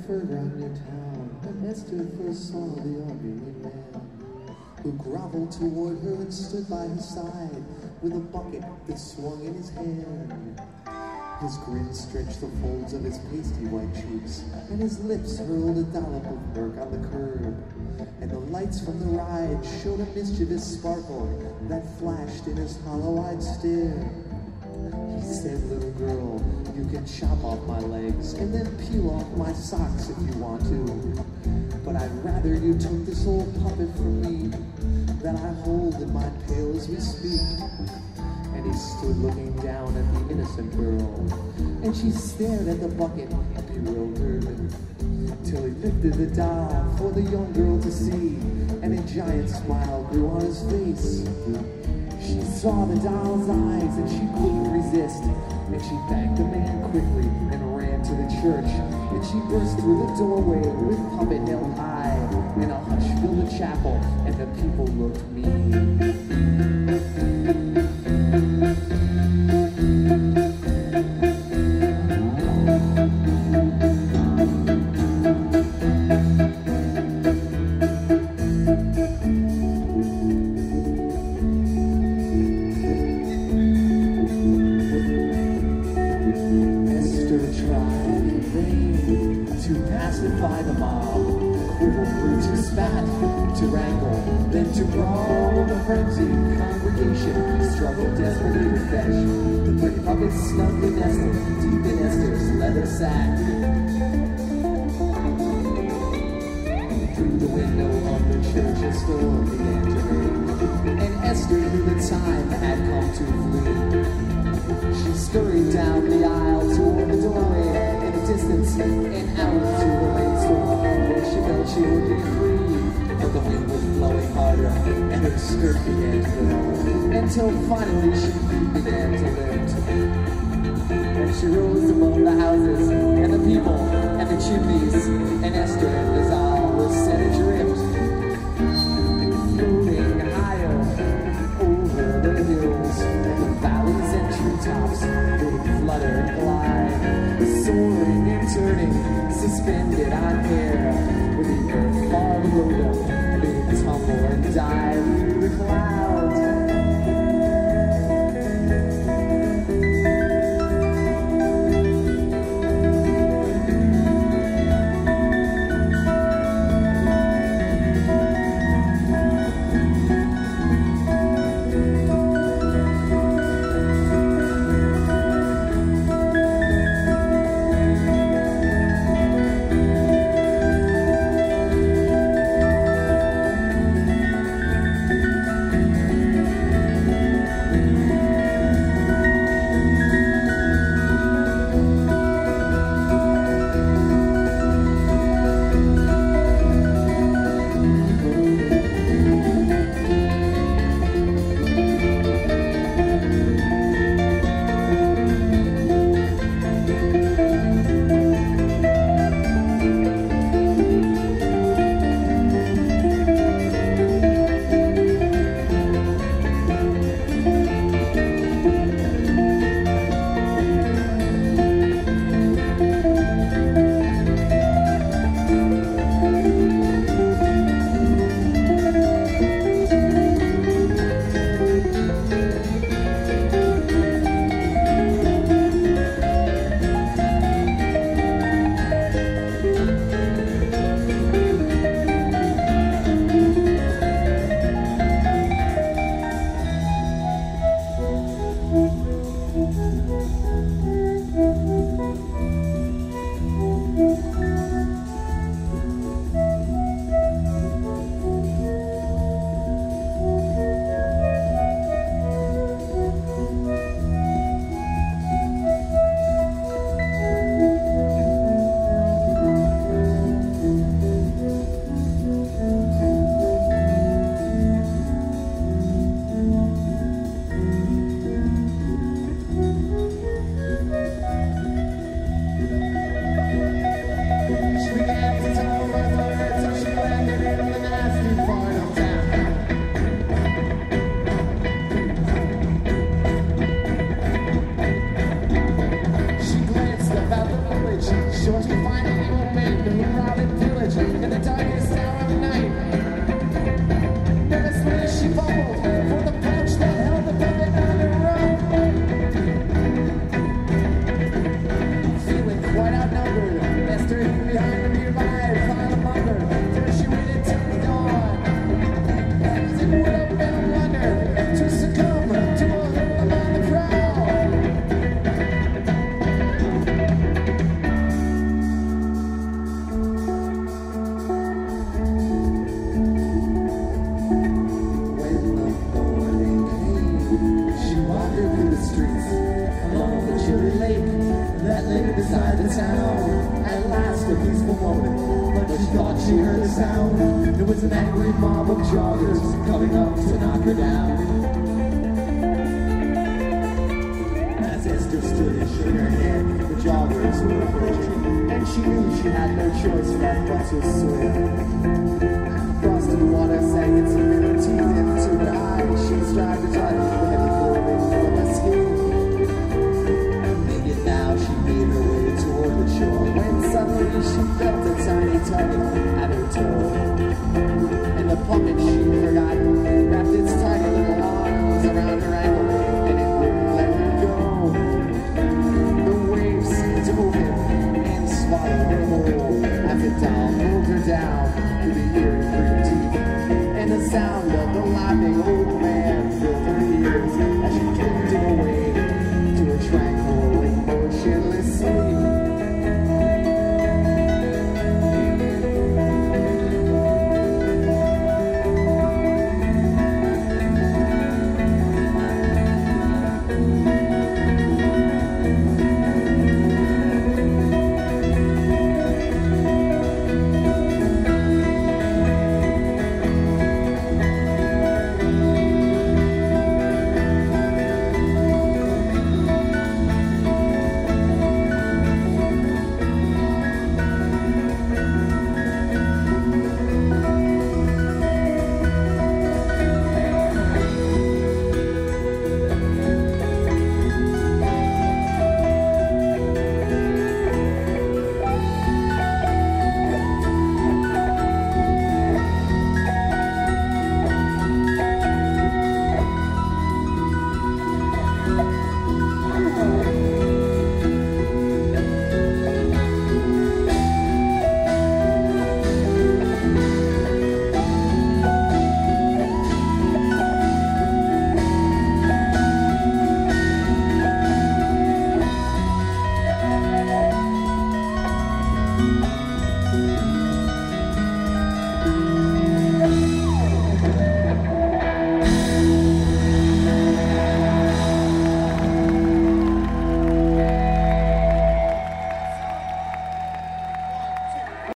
fairground near town, when Esther first saw the elderly man, who groveled toward her and stood by her side with a bucket that swung in his hand. His grin stretched the folds of his pasty white cheeks, and his lips hurled a dollop of murk on the curb. And the lights from the ride showed a mischievous sparkle that flashed in his hollow-eyed stare. He said, "Little girl, you can chop off my legs and then peel off my socks if you want to. But I'd rather you took this old puppet from me that I hold in my pail as we speak." And he stood looking down at the innocent girl, and she stared at the bucket, bewildered, till he lifted the doll for the young girl to see, and a giant smile grew on his face. She saw the doll's eyes and she couldn't resist, and she thanked the man quickly and ran to the church, and she burst through the doorway with puppet held high, and a hush filled the chapel, and the people looked mean. By the mob, to spat, to wrangle, then to brawl. The frenzied congregation struggled desperately to fetch the pretty puppets snugly nestled deep in Esther's leather sack. Through the window of the church a storm began to rain, and Esther knew the time had come to flee. She scurried down the aisle toward the doorway in the distance and out to the rainstorm, where she felt she would be free. But the wind was blowing harder and her skirt began to blow, until finally she began to lift. And she rose above the houses and the people and the chimneys, and Esther and Lazal were set adrift, floating higher over the hills and the valleys and treetops. They flutter and glide, soaring and turning, suspended on air, with the earth far below them. They tumble and dive through the clouds. Sure to find a little man the town. At last, a peaceful moment, but she thought she heard a sound. It was an angry mob of joggers coming up to knock her down. As Esther stood and shook her head, the joggers were approaching, and she knew she had no choice left but to swim. Frosted water sank its bitter teeth into her eyes. She strived to touch the heavy clothing from her skin. Naked now, she made her way toward the shore, when suddenly she felt a tiny tugging at her toe. And the puppet she'd forgotten wrapped its tiny little arms around her ankle, and it wouldn't let her go. The waves seemed to open and swallow her whole, as the doll pulled her down through the eerie green teeth. And the sound of the laughing old man filled her ears as she drifted away to a tranquil and motionless sleep.